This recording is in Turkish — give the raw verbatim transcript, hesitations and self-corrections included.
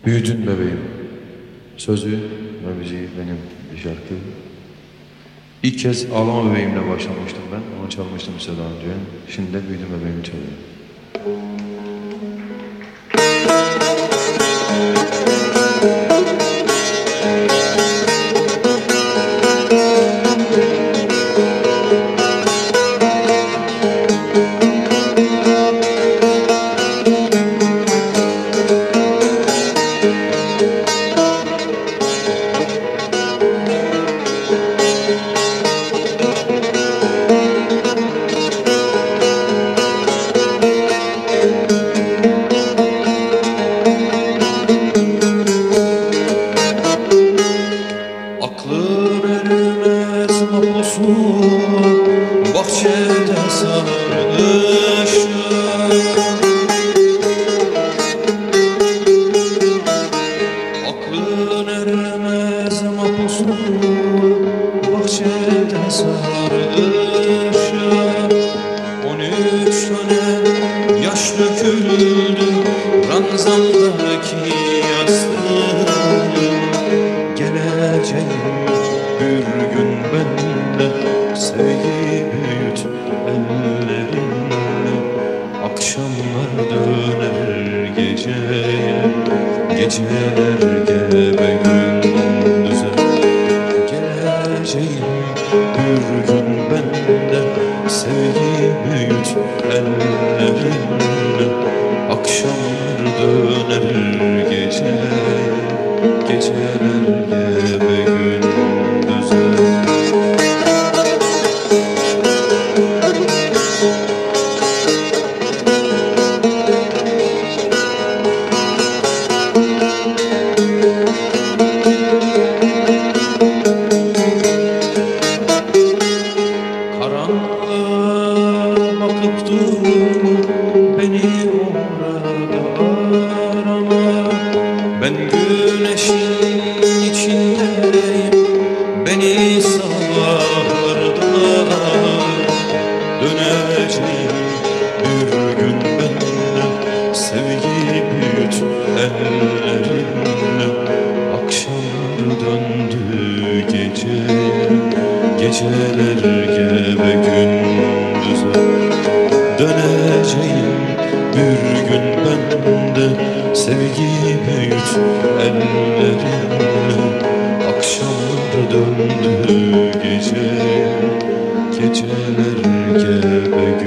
Büyüdün bebeğim. Sözü ve müziği benim bir şarkı. İlk kez Ağlama Bebeğimle başlamıştım ben. Onu çalmıştım size daha önce. Şimdi de Büyüdün Bebeğimi çalıyorum. Aklın ermez mahpusun bahçede sarışın. Aklın ermez mahpusun bahçede sarışın. On üç tane yaş döküldü ranzamdaki yastığım. Geleceğim bir gün ben de sevgi büyüt ellerinle. Akşamlar döner geceye, geceler gebe gündüze. Geleceğim bir gün ben de sevgi büyüt ellerinle. Akşamlar döner geceye, geceler gebe gündüze. Karanlığa bakıp dur, beni orada arama. Ben güneşin içindeyim, beni sağlarda. Döneceğim bir gün ben de sevgi büyüt ellerinle. Akşamlar döndü geceye, geceler gebe gündüze. Döneceğim bir gün ben de sevgi büyüt ellerinle. Akşamlar döndü geceye, geceler gebe